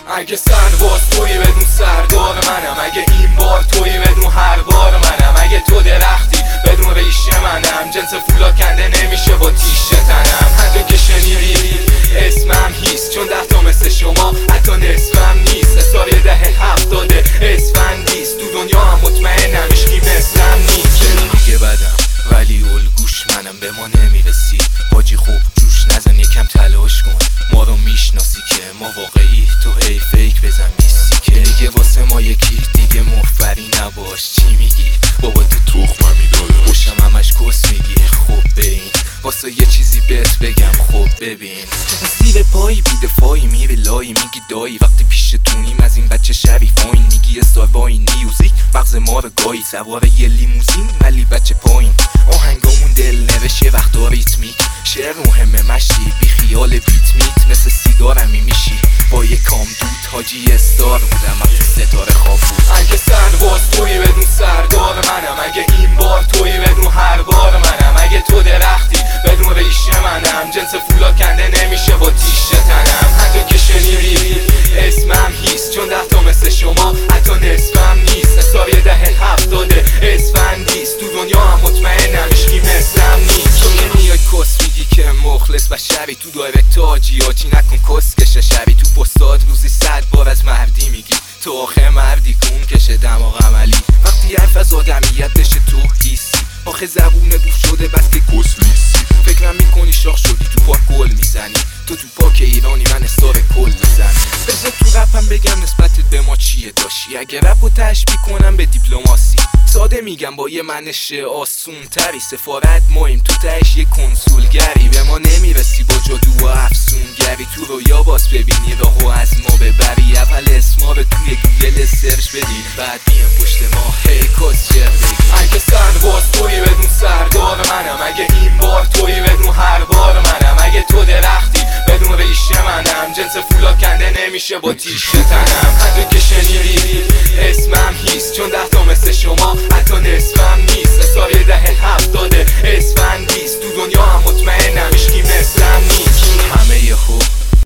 اگه سرباز توی بدون سردار منم، اگه این بار توی بدون هر بار منم، اگه تو درختی بدون ریشه منم، جنس فولا کنده نمیشه با تیشه تنم. هر که شنیدی اسمم هیست، چون 10 تا مثل شما حتی نصفم نیست. اصار 10-70 اسفندیست، تو دنیا هم مطمئنم اشکی مثلم نیست. دیگه بدم ولی الگوش منم، به ما نمیرسی حاجی خوب جوش نزن، یکم تلاش کن ما رو میشناسی که ما واقعی، تو هی فیک بزن میسی که دیگه واسه ما یکی دیگه مفری نباش. چی میگی بابا تو تخمم میداده خوشم همش کس میگی. خب ببین واسه یه چیزی بهت بگم، خب ببین زیر پایی بیدفاعی میری لایی، میگی دایی وقتی پیشتونیم از این بچه شریفاین، میگی استار وای نیوزیک مغز ما رو گایی، سوار یه لیموزین ولی بچه پایین، آهنگامون دل نوش یه وقتا ریتمیک، شعر مهمه مشی بی خیال بیت میت، مثل سیگارمی میشی با یه کام دود. حاجی استار بودم وقتی ستاره خواب بود. اگه سرباز توی بدون سردار منم، اگه این بار توی بدون هر بار منم، اگه تو درختی بدون ریشه منم، جنس فولا کنده نمیشه با تیشه تنم. حتی که شنیدی اسمم هیست، چون 10 تا مثل شما حتی نصفم نیست. اصار 10-70 اسفندیست، تو دنیا هم مطمئنم اشکی مثلم نیست. تو که میای کس میگی که مخلص و شبی، تو دایرکت آجی نکن کسکش شبی، تو پستاد روزی 100 بار از مردی میگی، تو آخه مردی کون کشه دماغ عملی، وقتی حرف از آدمیت بشه تو هیسی، آخه زبون بو شده بس که کس لیسی، فکرم میکنی شاخ شدی تو پاک گل میزنی، تو پاک ایرانی من استار کل میزنی. بذار تو رپم بگم نسبتت به ما چیه داشتی، اگه رپو تشبیه کنم به دیپلماسی، ساده میگم با یه منش آسون تری، سفارت مایم تو تهش یه کنسولگری، به ما نمیرسی با جادو و افسونگری، تو رویا باز ببینی راهو از ما ببری، اول اسما رو توی گوگل سرچ بدی، بعد میام پشت ما هی کس شعر بگی. اگه سرباز توی بدون سردار منم، اگه این بار توی بدون هر بار منم، اگه تو درختی بدون ریشه منم، جنس فولا کنده نمیشه با تیشه تنم. حتی که شنیدی اسمم هیست، چون 10 تا مثل شما حتی نصفم نیست. اصار 10-70 اسفندیست، تو دنیا هم مطمئنم اشکی مثلم نیست. همه یه خوب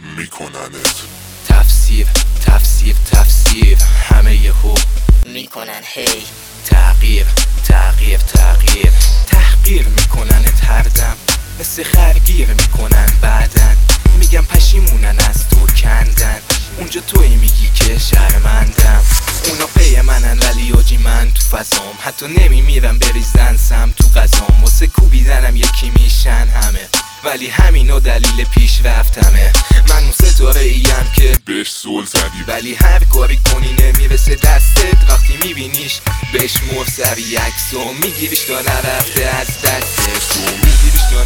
میکننت تفسیر تفسیر تفسیر، همه یه خوب میکنن هی تغییر تغییر تغییر، تحقیر میکننت هر دم، مثل خرگیر میکنن بعدن، میگم پشیمونن از تو کندن، اونجا توی میگی که شرمندم، اونا پی منن ولی آجی من تو فضام، حتی نمیمیرم بریزن سم تو غذام، واسه کوبیدنم یکی میشن همه، ولی همینو دلیل پیشرفتمه. من اون ستاره ایم که بهش زل زدی، ولی هر کاری کنی نمیرسه دستت، وقتی میبینیش بهش مرسوی عکسو میگیریش تا نرفته از دستت، میگیریش تا